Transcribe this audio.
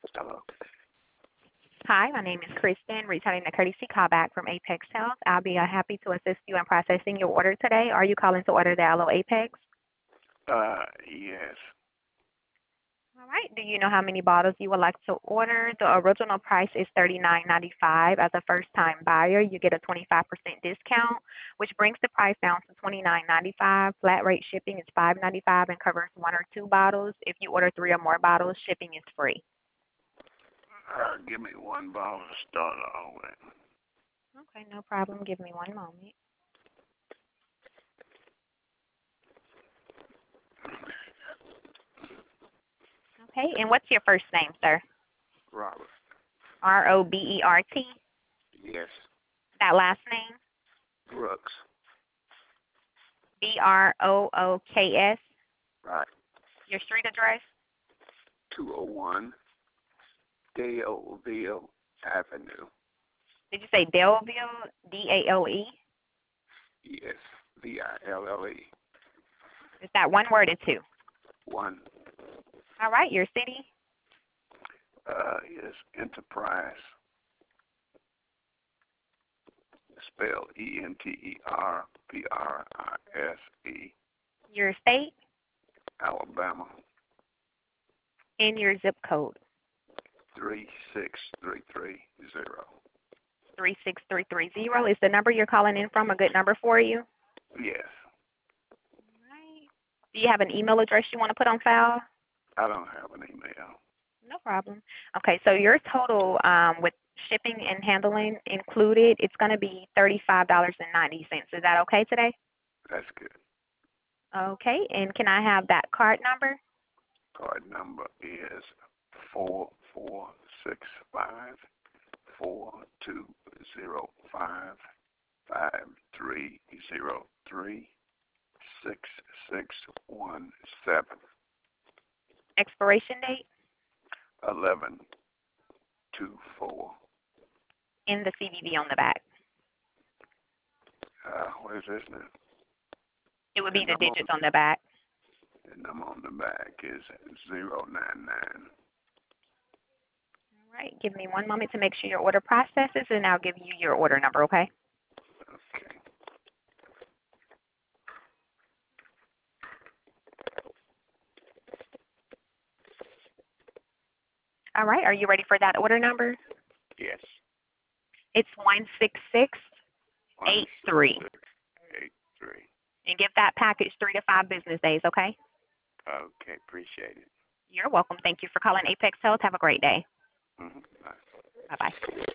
Hello. Hi, my name is Kristen, returning the courtesy call back from Apex Health. I'll be happy to assist you in processing your order today. Are you calling to order the Aloe Apex? Yes. All right. Do you know how many bottles you would like to order? The original price is $39.95. As a first-time buyer, you get a 25% discount, which brings the price down to $29.95. Flat rate shipping is $5.95 and covers 1 or 2 bottles. If you order 3 or more bottles, shipping is free. Give me one bottle to start off with. Okay, no problem. Give me one moment. Okay, and what's your first name, sir? Robert. Robert. Yes. That last name? Brooks. Brooks. Right. Your street address? 201 Daleville Avenue. Did you say Daleville? Dale? Yes. Ville. Is that one word or two? One. All right, your city? Is Enterprise. Spelled Enterprise. Your state? Alabama. And your zip code? 36330. 36330. Is the number you're calling in from a good number for you? Yes. All right. Do you have an email address you want to put on file? I don't have an email. No problem. Okay, so your total with shipping and handling included, it's going to be $35.90. Is that okay today? That's good. Okay, and can I have that card number? Card number is 44654205336617. Expiration date? 1124. And the CVV on the back. What is this now? It would be the digits on the back. The number on the back is 099. All right, give me one moment to make sure your order processes, and I'll give you your order number, okay? Okay. All right, are you ready for that order number? Yes. It's 16683. 16683. And give that package 3 to 5 business days, okay? Okay, appreciate it. You're welcome. Thank you for calling Apex Health. Have a great day. Bye. Bye-bye.